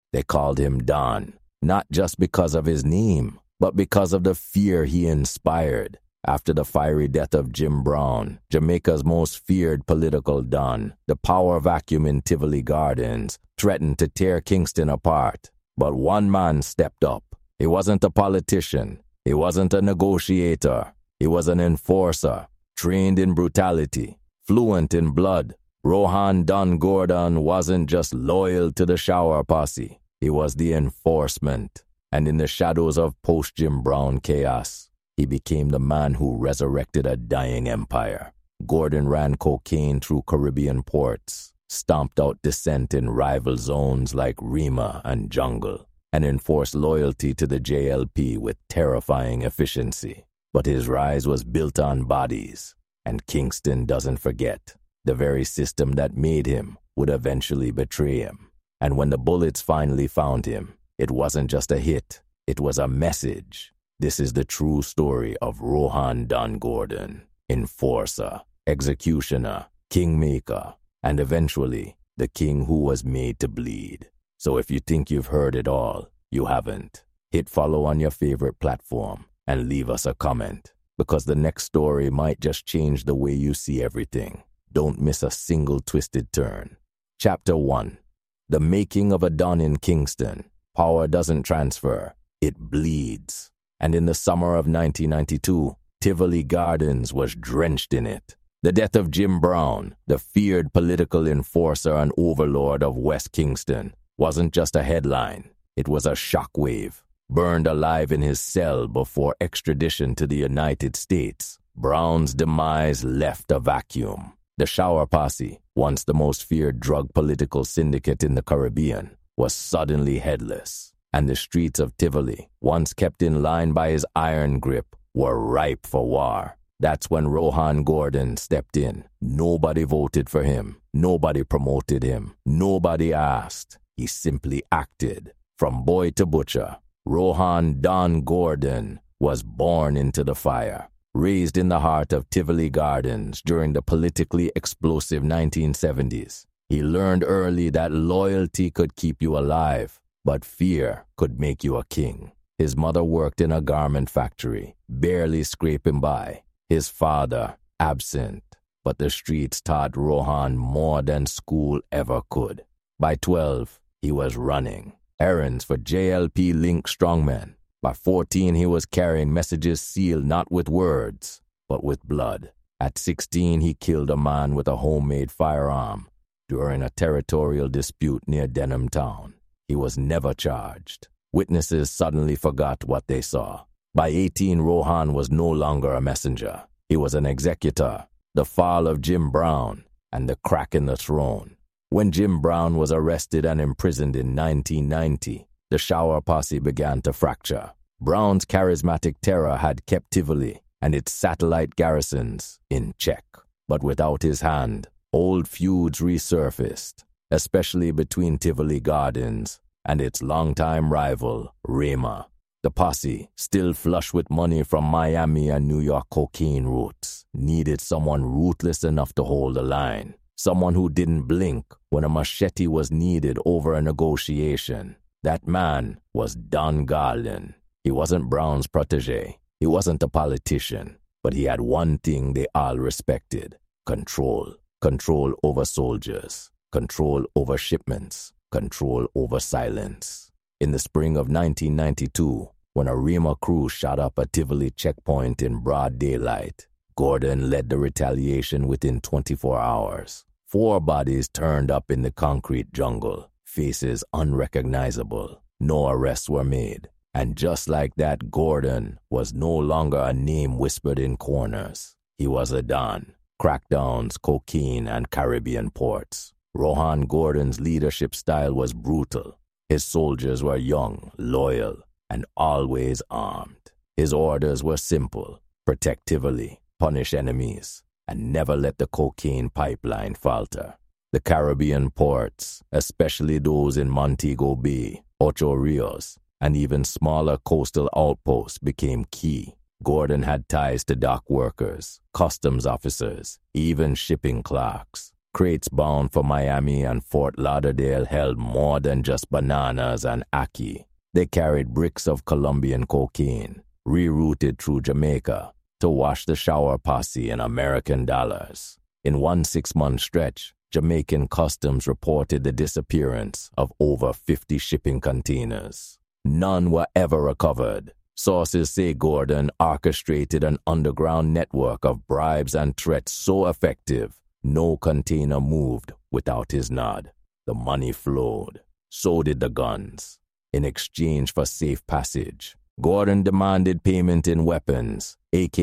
They called him Don, not just because of his name, but because of the fear he inspired. After the fiery death of Jim Brown, Jamaica's most feared political don, the power vacuum in Tivoli Gardens threatened to tear Kingston apart. But one man stepped up. He wasn't a politician. He wasn't a negotiator. He was an enforcer, trained in brutality, fluent in blood. Rohan Don Gordon wasn't just loyal to the Shower Posse. He was the enforcement. And in the shadows of post-Jim Brown chaos, he became the man who resurrected a dying empire. Gordon ran cocaine through Caribbean ports, stomped out dissent in rival zones like Rima and Jungle, and enforced loyalty to the JLP with terrifying efficiency. But his rise was built on bodies, and Kingston doesn't forget. The very system that made him would eventually betray him. And when the bullets finally found him, it wasn't just a hit, it was a message. This is the true story of Rohan Don Gordon, enforcer, executioner, kingmaker, and eventually the king who was made to bleed. So if you think you've heard it all, you haven't. Hit follow on your favorite platform and leave us a comment, because the next story might just change the way you see everything. Don't miss a single twisted turn. Chapter 1. The Making of a Don in Kingston. Power doesn't transfer, it bleeds. And in the summer of 1992, Tivoli Gardens was drenched in it. The death of Jim Brown, the feared political enforcer and overlord of West Kingston, wasn't just a headline. It was a shockwave. Burned alive in his cell before extradition to the United States, Brown's demise left a vacuum. The Shower Posse, once the most feared drug political syndicate in the Caribbean, was suddenly headless. And the streets of Tivoli, once kept in line by his iron grip, were ripe for war. That's when Rohan Gordon stepped in. Nobody voted for him. Nobody promoted him. Nobody asked. He simply acted. From boy to butcher, Rohan Don Gordon was born into the fire. Raised in the heart of Tivoli Gardens during the politically explosive 1970s, he learned early that loyalty could keep you alive, but fear could make you a king. His mother worked in a garment factory, barely scraping by. His father, absent, but the streets taught Rohan more than school ever could. By 12, he was running errands for JLP Link strongmen. By 14, he was carrying messages sealed not with words, but with blood. At 16, he killed a man with a homemade firearm during a territorial dispute near Denham Town. He was never charged. Witnesses suddenly forgot what they saw. By 18, Rohan was no longer a messenger. He was an executor, the fall of Jim Brown, and the crack in the throne. When Jim Brown was arrested and imprisoned in 1990, the Shower Posse began to fracture. Brown's charismatic terror had kept Tivoli and its satellite garrisons in check. But without his hand, old feuds resurfaced, especially between Tivoli Gardens and its longtime rival, Rima. The posse, still flush with money from Miami and New York cocaine routes, needed someone ruthless enough to hold the line. Someone who didn't blink when a machete was needed over a negotiation. That man was Don Gordon. He wasn't Brown's protege. He wasn't a politician. But he had one thing they all respected: control. Control over soldiers. Control over shipments. Control over silence. In the spring of 1992, when a Rima crew shot up a Tivoli checkpoint in broad daylight, Gordon led the retaliation within 24 hours. 4 bodies turned up in the concrete jungle, faces unrecognizable. No arrests were made. And just like that, Gordon was no longer a name whispered in corners. He was a Don. Crackdowns, cocaine, and Caribbean ports. Rohan Gordon's leadership style was brutal. His soldiers were young, loyal, and always armed. His orders were simple: protect Tivoli, punish enemies, and never let the cocaine pipeline falter. The Caribbean ports, especially those in Montego Bay, Ocho Rios, and even smaller coastal outposts, became key. Gordon had ties to dock workers, customs officers, even shipping clerks. Crates bound for Miami and Fort Lauderdale held more than just bananas and ackee. They carried bricks of Colombian cocaine, rerouted through Jamaica, to wash the shower posse in American dollars. In one 6-month stretch, Jamaican customs reported the disappearance of over 50 shipping containers. None were ever recovered. Sources say Gordon orchestrated an underground network of bribes and threats so effective, no container moved without his nod. The money flowed. So did the guns. In exchange for safe passage, Gordon demanded payment in weapons,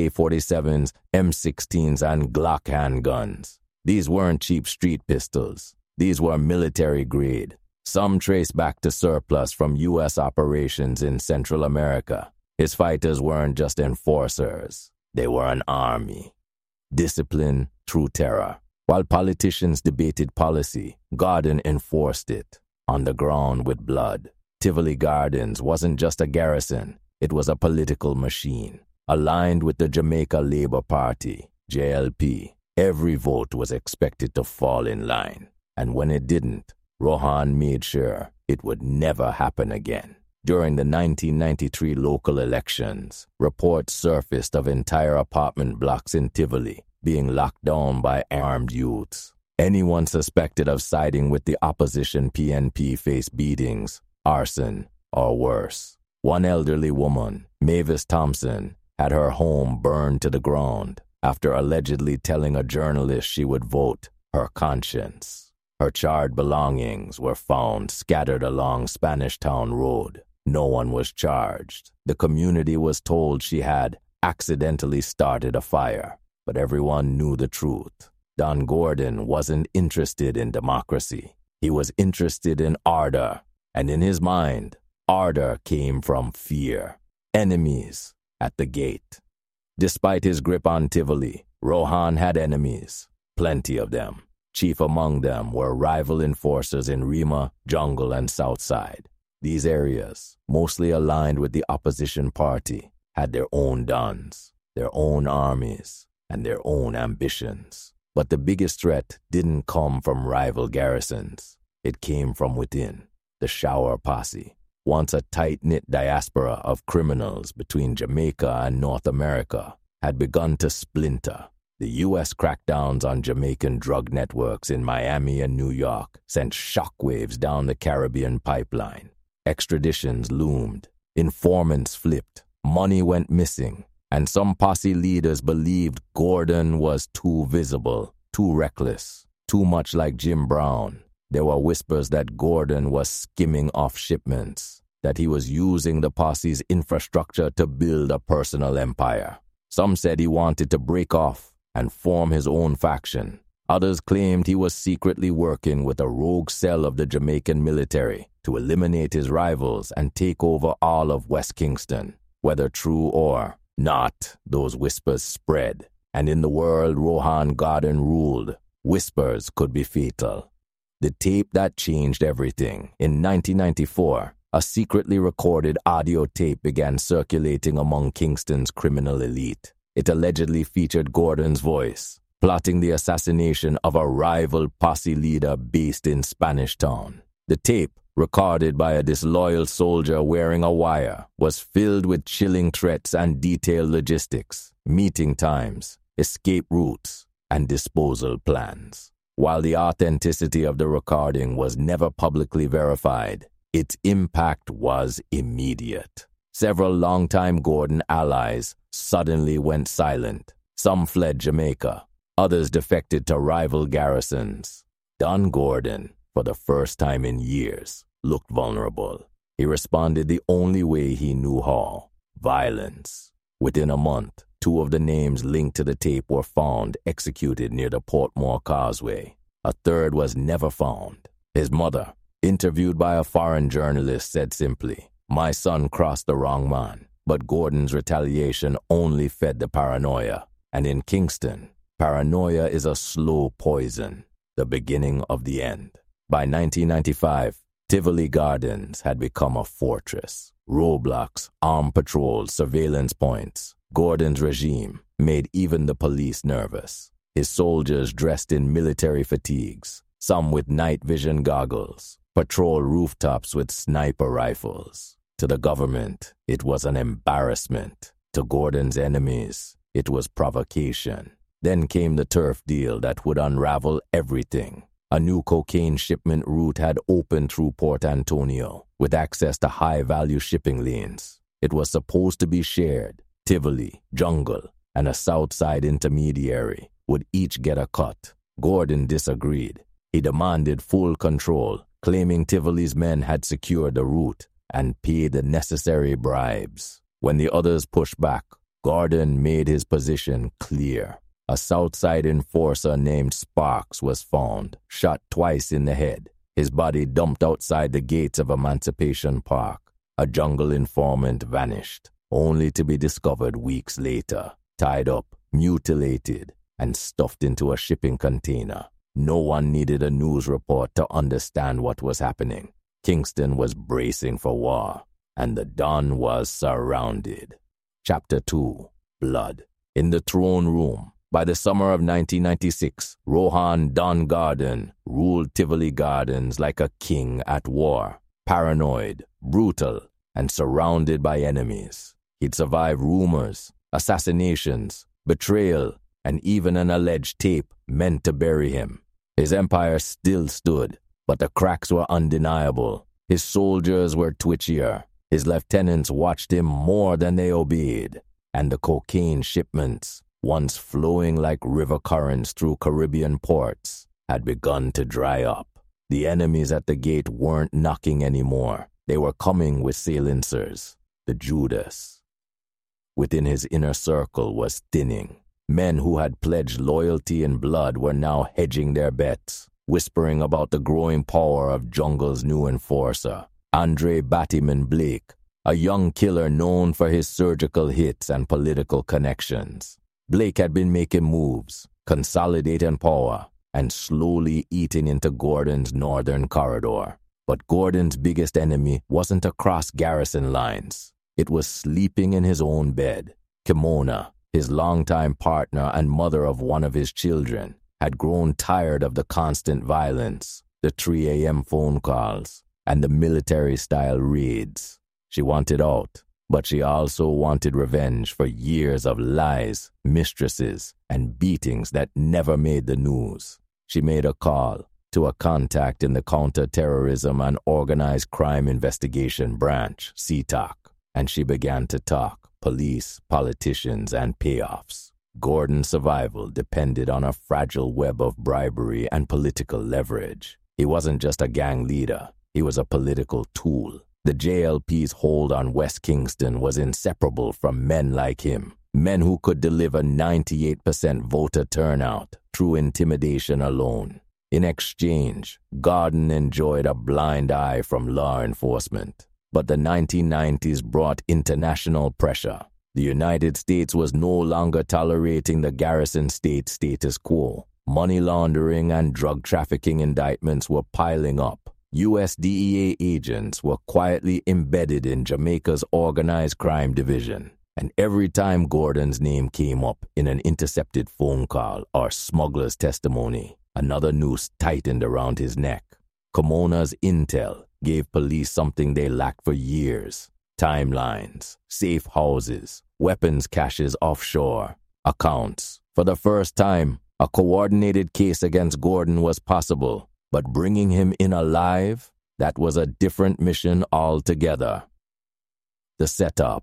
AK-47s, M16s, and Glock handguns. These weren't cheap street pistols. These were military grade. Some trace back to surplus from U.S. operations in Central America. His fighters weren't just enforcers. They were an army. Discipline through terror. While politicians debated policy, Gordon enforced it. On the ground with blood. Tivoli Gardens wasn't just a garrison. It was a political machine. Aligned with the Jamaica Labour Party, JLP, every vote was expected to fall in line. And when it didn't, Rohan made sure it would never happen again. During the 1993 local elections, reports surfaced of entire apartment blocks in Tivoli being locked down by armed youths. Anyone suspected of siding with the opposition PNP faced beatings, arson, or worse. One elderly woman, Mavis Thompson, had her home burned to the ground after allegedly telling a journalist she would vote her conscience. Her charred belongings were found scattered along Spanish Town Road. No one was charged. The community was told she had accidentally started a fire, but everyone knew the truth. Don Gordon wasn't interested in democracy. He was interested in order, and in his mind, order came from fear. Enemies at the gate. Despite his grip on Tivoli, Rohan had enemies, plenty of them. Chief among them were rival enforcers in Rima, Jungle, and Southside. These areas, mostly aligned with the opposition party, had their own dons, their own armies, and their own ambitions. But the biggest threat didn't come from rival garrisons. It came from within, the Shower Posse. Once a tight-knit diaspora of criminals between Jamaica and North America had begun to splinter. The U.S. crackdowns on Jamaican drug networks in Miami and New York sent shockwaves down the Caribbean pipeline. Extraditions loomed. Informants flipped. Money went missing. And some posse leaders believed Gordon was too visible, too reckless, too much like Jim Brown. There were whispers that Gordon was skimming off shipments, that he was using the posse's infrastructure to build a personal empire. Some said he wanted to break off and form his own faction. Others claimed he was secretly working with a rogue cell of the Jamaican military to eliminate his rivals and take over all of West Kingston. Whether true or not, those whispers spread, and in the world Rohan Gordon ruled, whispers could be fatal. The tape that changed everything. In 1994, a secretly recorded audio tape began circulating among Kingston's criminal elite. It allegedly featured Gordon's voice, plotting the assassination of a rival posse leader based in Spanish Town. The tape, recorded by a disloyal soldier wearing a wire, was filled with chilling threats and detailed logistics, meeting times, escape routes, and disposal plans. While the authenticity of the recording was never publicly verified, its impact was immediate. Several longtime Gordon allies suddenly went silent. Some fled Jamaica. Others defected to rival garrisons. Don Gordon, for the first time in years, looked vulnerable. He responded the only way he knew how: violence. Within a month, 2 of the names linked to the tape were found executed near the Portmore Causeway. A third was never found. His mother, interviewed by a foreign journalist, said simply, "My son crossed the wrong man." But Gordon's retaliation only fed the paranoia. And in Kingston, paranoia is a slow poison, the beginning of the end. By 1995, Tivoli Gardens had become a fortress. Roadblocks, armed patrols, surveillance points. Gordon's regime made even the police nervous. his soldiers dressed in military fatigues, some with night vision goggles, patrol rooftops with sniper rifles. To the government, it was an embarrassment. To Gordon's enemies, it was provocation. Then came the turf deal that would unravel everything. A new cocaine shipment route had opened through Port Antonio, with access to high-value shipping lanes. It was supposed to be shared. Tivoli, Jungle, and a Southside intermediary would each get a cut. Gordon disagreed. He demanded full control, claiming Tivoli's men had secured the route and paid the necessary bribes. When the others pushed back, Gordon made his position clear. A Southside enforcer named Sparks was found, shot twice in the head, his body dumped outside the gates of Emancipation Park. A Jungle informant vanished, only to be discovered weeks later, tied up, mutilated, and stuffed into a shipping container. No one needed a news report to understand what was happening. Kingston was bracing for war, and the Don was surrounded. Chapter 2. Blood. In the throne room. By the summer of 1996, Rohan Don Gordon ruled Tivoli Gardens like a king at war, paranoid, brutal, and surrounded by enemies. He'd survived rumors, assassinations, betrayal, and even an alleged tape meant to bury him. His empire still stood, but the cracks were undeniable. His soldiers were twitchier. His lieutenants watched him more than they obeyed. And the cocaine shipments, once flowing like river currents through Caribbean ports, had begun to dry up. The enemies at the gate weren't knocking anymore. They were coming with silencers, the Judas. Within his inner circle was thinning. Men who had pledged loyalty and blood were now hedging their bets, whispering about the growing power of Jungle's new enforcer, Andre Battyman Blake, a young killer known for his surgical hits and political connections. Blake had been making moves, consolidating power, and slowly eating into Gordon's northern corridor. But Gordon's biggest enemy wasn't across garrison lines. It was sleeping in his own bed. Kimona, his longtime partner and mother of one of his children, had grown tired of the constant violence, the 3 a.m. phone calls, and the military-style raids. She wanted out, but she also wanted revenge for years of lies, mistresses, and beatings that never made the news. She made a call to a contact in the Counter-Terrorism and Organized Crime Investigation Branch, CTOC, and she began to talk police, politicians, and payoffs. Gordon's survival depended on a fragile web of bribery and political leverage. He wasn't just a gang leader, he was a political tool. The JLP's hold on West Kingston was inseparable from men like him, men who could deliver 98% voter turnout through intimidation alone. In exchange, Gordon enjoyed a blind eye from law enforcement. But the 1990s brought international pressure. The United States was no longer tolerating the garrison state status quo. Money laundering and drug trafficking indictments were piling up. U.S. DEA agents were quietly embedded in Jamaica's organized crime division. And every time Gordon's name came up in an intercepted phone call or smuggler's testimony, another noose tightened around his neck. Kimona's intel gave police something they lacked for years: timelines, safe houses, weapons caches offshore, accounts. For the first time, a coordinated case against Gordon was possible, but bringing him in alive, that was a different mission altogether. The setup.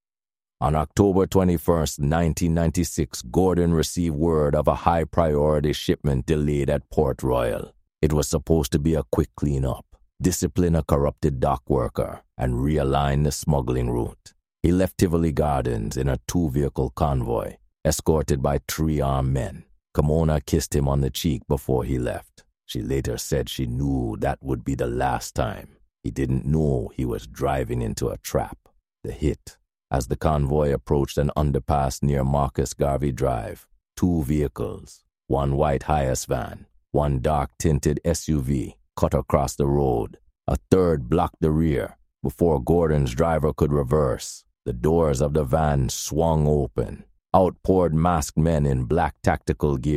On October 21st, 1996, Gordon received word of a high-priority shipment delayed at Port Royal. It was supposed to be a quick cleanup, discipline a corrupted dock worker, and realign the smuggling route. He left Tivoli Gardens in a 2-vehicle convoy, escorted by 3 armed men. Kimona kissed him on the cheek before he left. She later said she knew that would be the last time. He didn't know he was driving into a trap. The hit. As the convoy approached an underpass near Marcus Garvey Drive, 2 vehicles, one white Hiace van, one dark-tinted SUV, cut across the road. A third blocked the rear. Before Gordon's driver could reverse, the doors of the van swung open. Out poured masked men in black tactical gear,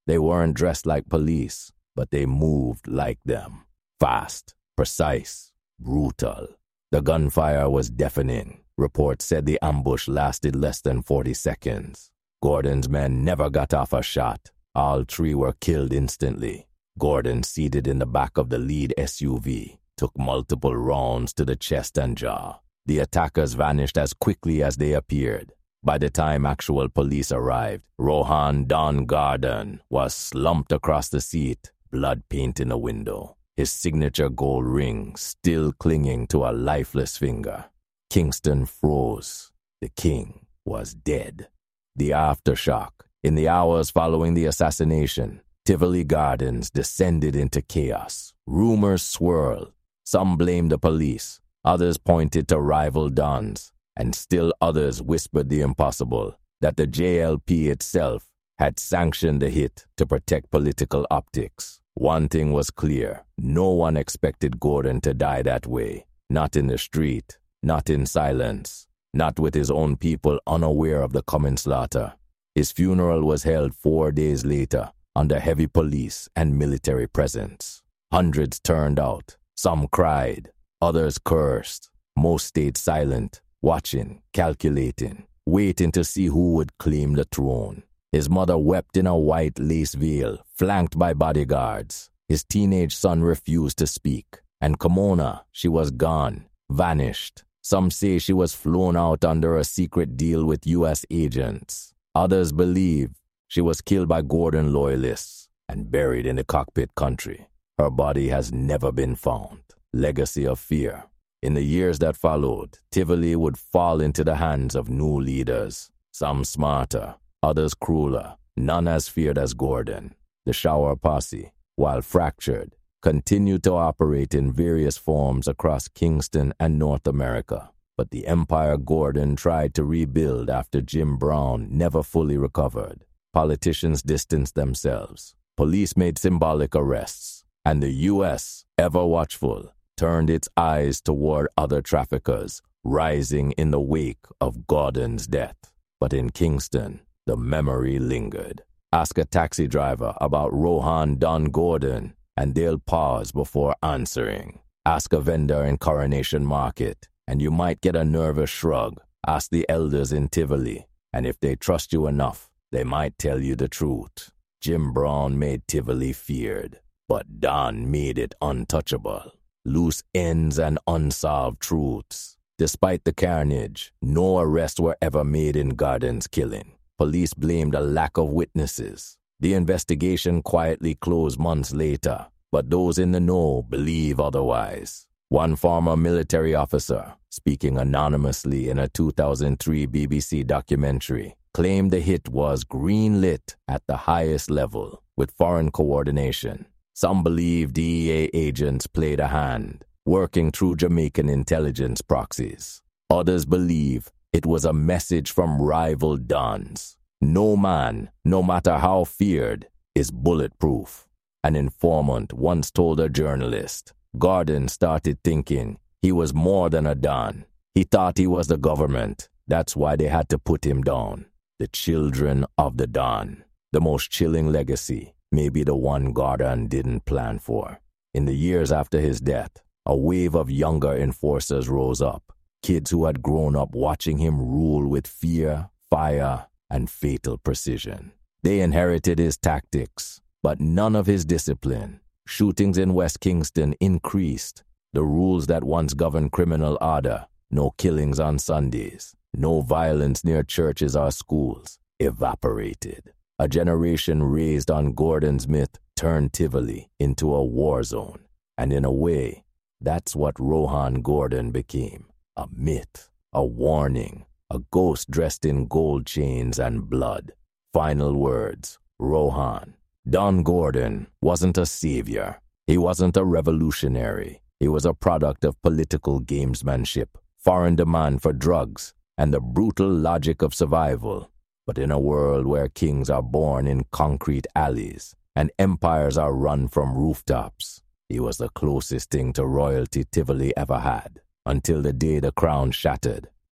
They weren't dressed like police, but they moved like them. Fast, precise, brutal. The gunfire was deafening. Reports said the ambush lasted less than 40 seconds. Gordon's men never got off a shot. All three were killed instantly. Gordon, seated in the back of the lead SUV, took multiple rounds to the chest and jaw. The attackers vanished as quickly as they appeared. By the time actual police arrived, Rohan Don Gordon was slumped across the seat, blood paint in the window, his signature gold ring still clinging to a lifeless finger. Kingston froze. The king was dead. The aftershock. In the hours following the assassination, Tivoli Gardens descended into chaos. Rumors swirled. Some blamed the police. Others pointed to rival dons. And still others whispered the impossible, that the JLP itself had sanctioned the hit to protect political optics. One thing was clear. No one expected Gordon to die that way. Not in the street. Not in silence. Not with his own people unaware of the coming slaughter. His funeral was held 4 days later, under heavy police and military presence. Hundreds turned out. Some cried. Others cursed. Most stayed silent, watching, calculating, waiting to see who would claim the throne. His mother wept in a white lace veil, flanked by bodyguards. His teenage son refused to speak. And Kimona, she was gone, vanished. Some say she was flown out under a secret deal with U.S. agents. Others believe she was killed by Gordon loyalists and buried in the cockpit country. Her body has never been found. Legacy of fear. In the years that followed, Tivoli would fall into the hands of new leaders. Some smarter, others crueler, none as feared as Gordon. The Shower Posse, while fractured, continued to operate in various forms across Kingston and North America. But the empire Gordon tried to rebuild after Jim Brown never fully recovered. Politicians distanced themselves. Police made symbolic arrests. And the U.S., ever watchful, turned its eyes toward other traffickers, rising in the wake of Gordon's death. But in Kingston, the memory lingered. Ask a taxi driver about Rohan Don Gordon, and they'll pause before answering. Ask a vendor in Coronation Market, and you might get a nervous shrug. Ask the elders in Tivoli, and if they trust you enough, they might tell you the truth. Jim Brown made Tivoli feared, but Don made it untouchable. Loose ends and unsolved truths. Despite the carnage, no arrests were ever made in Gordon's killing. Police blamed a lack of witnesses. The investigation quietly closed months later, but those in the know believe otherwise. One former military officer, speaking anonymously in a 2003 BBC documentary, claimed the hit was green-lit at the highest level, with foreign coordination. Some believe DEA agents played a hand, working through Jamaican intelligence proxies. Others believe it was a message from rival dons. No man, no matter how feared, is bulletproof. An informant once told a journalist, Gordon started thinking he was more than a don. He thought he was the government. That's why they had to put him down. The children of the Don. The most chilling legacy, maybe the one Gordon didn't plan for. In the years after his death, a wave of younger enforcers rose up. Kids who had grown up watching him rule with fear, fire, and fatal precision. They inherited his tactics, but none of his discipline. Shootings in West Kingston increased. The rules that once governed criminal order, no killings on Sundays, no violence near churches or schools, evaporated. A generation raised on Gordon's myth turned Tivoli into a war zone. And in a way, that's what Rohan Gordon became. A myth, a warning, a ghost dressed in gold chains and blood. Final words, Rohan. Don Gordon wasn't a savior. He wasn't a revolutionary. He was a product of political gamesmanship, foreign demand for drugs, and the brutal logic of survival. But in a world where kings are born in concrete alleys and empires are run from rooftops, he was the closest thing to royalty Tivoli ever had, until the day the crown shattered